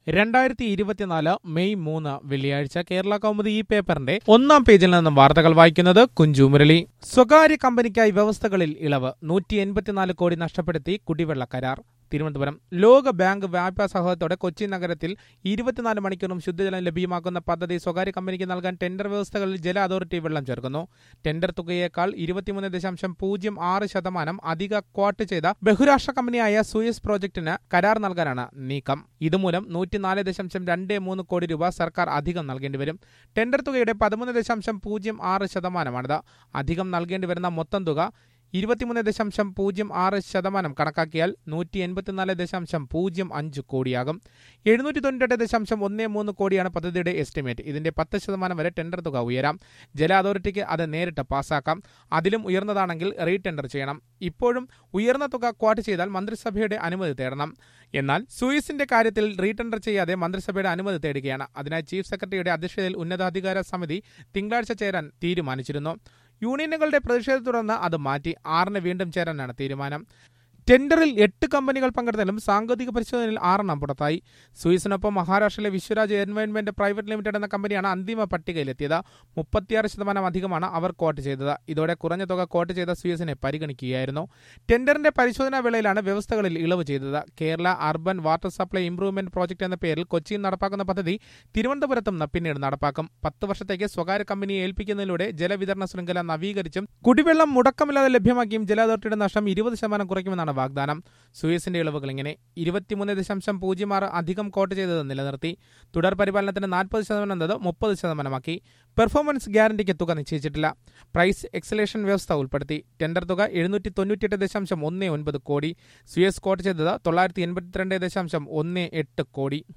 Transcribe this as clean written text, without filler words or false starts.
2024 May 3 വെള്ളിയാഴ്ച കേരള കൗമുദി ഈ പേപ്പറിന്റെ 1-ാം പേജിൽ നിന്നും വാർത്തകൾ വായിക്കുന്നത് കുഞ്ചു മുരളി. സ്വകാര്യ കമ്പനിക്കായി വ്യവസ്ഥകളിൽ ഇളവ്, 184 കോടി നഷ്ടപ്പെടുത്തി കുടിവെള്ള കരാർ. തിരുവനന്തപുരം. ലോക ബാങ്ക് വായ്പാ സഹായത്തോടെ കൊച്ചി നഗരത്തിൽ 24 മണിക്കൂറും ശുദ്ധജലം ലഭ്യമാക്കുന്ന പദ്ധതി സ്വകാര്യ കമ്പനിക്ക് നൽകാൻ ടെൻഡർ വ്യവസ്ഥകളിൽ ജല അതോറിറ്റി വെള്ളം ചേർക്കുന്നു. ടെൻഡർ തുകയേക്കാൾ 23.06% അധിക ക്വാട്ട് ചെയ്ത ബഹുരാഷ്ട്ര കമ്പനിയായ സൂയസ് പ്രോജക്ടിന് കരാർ നൽകാനാണ് നീക്കം. ഇതുമൂലം 104.23 കോടി രൂപ സർക്കാർ അധികം നൽകേണ്ടിവരും. ടെൻഡർ തുകയുടെ 13.06%. അധികം നൽകേണ്ടിവരുന്ന മൊത്തം തുക 23.06% കണക്കാക്കിയാൽ 184.05 കോടിയാകും. 798.13 കോടിയാണ് പദ്ധതിയുടെ എസ്റ്റിമേറ്റ്. ഇതിന്റെ 10% വരെ ടെൻഡർ തുക ഉയരാം. ജല അതോറിറ്റിക്ക് അത് നേരിട്ട് പാസാക്കാം. അതിലും ഉയർന്നതാണെങ്കിൽ റീടെൻഡർ ചെയ്യണം. ഇപ്പോഴും ഉയർന്ന തുക ക്വാട്ട് ചെയ്താൽ മന്ത്രിസഭയുടെ അനുമതി തേടണം. എന്നാൽ സൂയസിന്റെ കാര്യത്തിൽ റീടെൻഡർ ചെയ്യാതെ മന്ത്രിസഭയുടെ അനുമതി തേടുകയാണ്. അതിനായി ചീഫ് സെക്രട്ടറിയുടെ അധ്യക്ഷതയിൽ ഉന്നതാധികാര സമിതി തിങ്കളാഴ്ച ചേരാൻ തീരുമാനിച്ചിരുന്നു. യൂണിയനുകളുടെ പ്രതിഷേധത്തെ തുടർന്ന് അത് മാറ്റി 6-ന് വീണ്ടും ചേരാനാണ് തീരുമാനം. ടെൻഡറിൽ 8 കമ്പനികൾ പങ്കെടുത്താലും സാങ്കേതിക പരിശോധനയിൽ 6 പുറത്തായി. സൂയസിനൊപ്പം മഹാരാഷ്ട്രയിലെ വിശ്വരാജ് എൻവയോൺമെന്റ് പ്രൈവറ്റ് ലിമിറ്റഡ് എന്ന കമ്പനിയാണ് അന്തിമ പട്ടികയിലെത്തിയത്. 36% അധികമാണ് അവർ ക്വാട്ട് ചെയ്തത്. ഇതോടെ കുറഞ്ഞ തുക ക്വാട്ട് ചെയ്ത സൂയസിനെ പരിഗണിക്കുകയായിരുന്നു. ടെൻഡറിന്റെ പരിശോധനാ വേളയിലാണ് വ്യവസ്ഥകളിൽ ഇളവ് ചെയ്തത്. Kerala urban water supply improvement project എന്ന പേരിൽ കൊച്ചിയിൽ നടപ്പാക്കുന്ന പദ്ധതി തിരുവനന്തപുരത്തും പിന്നീട് നടപ്പാക്കും. 10 വർഷത്തേക്ക് സ്വകാര്യ കമ്പനിയെ ഏൽപ്പിക്കുന്നതിലൂടെ ജലവിതരണ ശൃംഖല നവീകരിച്ചും കുടിവെള്ളം മുടക്കമില്ലാതെ ലഭ്യമാക്കിയും ജല അതോറിറ്റിയുടെ നഷ്ടം 20% കുറയ്ക്കുമെന്നാണ് വാഗ്ദാനം. സൂയസിന്റെ ഇളവുകൾ ഇങ്ങനെ: 23.06 അധികം കോട്ട് ചെയ്തത് നിലനിർത്തി. തുടർ പരിപാലനത്തിന് 40% എന്നത് 30%. പെർഫോമൻസ് ഗ്യാരണ്ടിക്ക് തുക നിശ്ചയിച്ചിട്ടില്ല. പ്രൈസ് എക്സലേഷൻ വ്യവസ്ഥ ഉൾപ്പെടുത്തി. ടെൻഡർ തുക 798.19 കോടി. സൂയസ് കോട്ട് ചെയ്തത് 982.18 കോടി.